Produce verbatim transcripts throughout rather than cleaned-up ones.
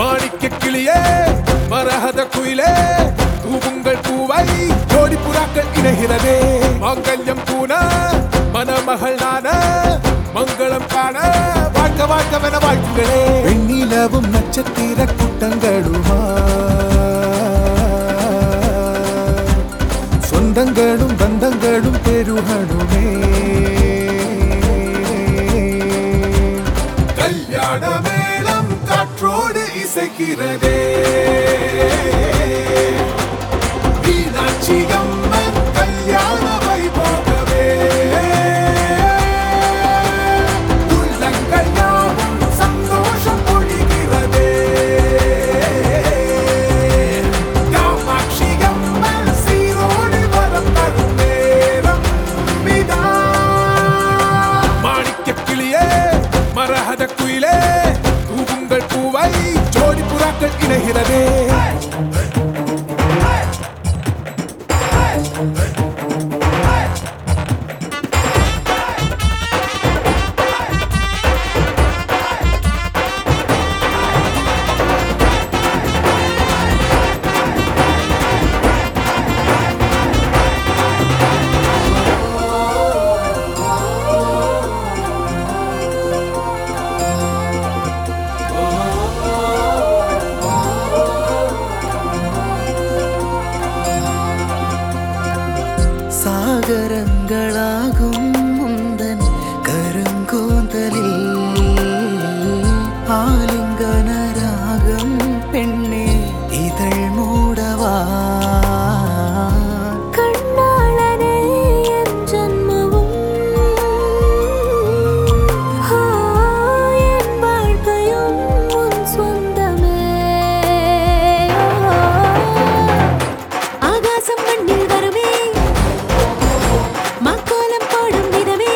மாணிக்க கிளியே மரகத குயிலே பூவுங்கள் பூவை ஜோடி புறாக்கள் இணைகிறதே மாங்கல்யம் பூன மணமகள் நான மங்களம் காண வாழ்க்க வாழ்க்கவென வாழ்த்துகளே வெண்ணிலவும் நட்சத்திர கூட்டங்களுமா சொந்தங்களும் பந்தங்களும் பெருகணுமே கல்யாண மேளம் காற்றோடு இசைக்கிறதே மீனாட்சி அம்மன் கல்யாண வைபோகவே உள்ளங்கள் யாவும் சந்தோஷம் பொழிகிறதே காமாட்சி அம்மன் சீரோடு வரம் தரும் நேரம் மிதா மாணிக்க கிளியே மரகத குயிலே பூவுங்கள் பூவை ஜோடி புறாக்கள் இணைகிறதே சாகரங்களாகும் முந்தன் கருங்கோந்தலில் ஆலிங்கனராகம் பெண்ணே இதழ் மூடவா கண்ணாளனே என் ஜன்மமும் என் வாழ்க்கையும் உன் சொந்தமே ஆகாசம் மண்ணில் வருமே மக்கோலம் போடும் விதமே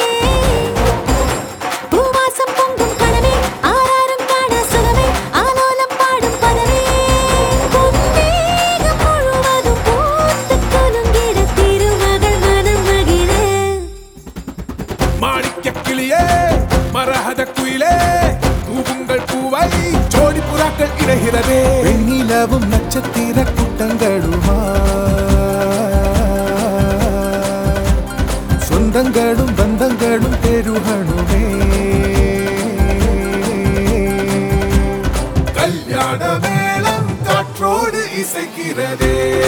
பூவாசம் பொங்கும் கனவே ஆராரும் காண சுகமே ஆலோலம் பாடும் பதவே பொன்னேகம் முழுவதும் பூத்து குலுங்கிட திருமகள் மனம் மகிழ மாணிக்க கிளியே மரகத குயிலே பூவுங்கள் பூவை ஜோடி புறாக்கள் இணைகிறதே வெண்ணிலவும் நட்சத்திர கூட்டங்களுமா சொந்தங்களும் பந்தங்களும் பெருகணுமே கல்யாண மேளம் காற்றோடு இசைக்கிறதே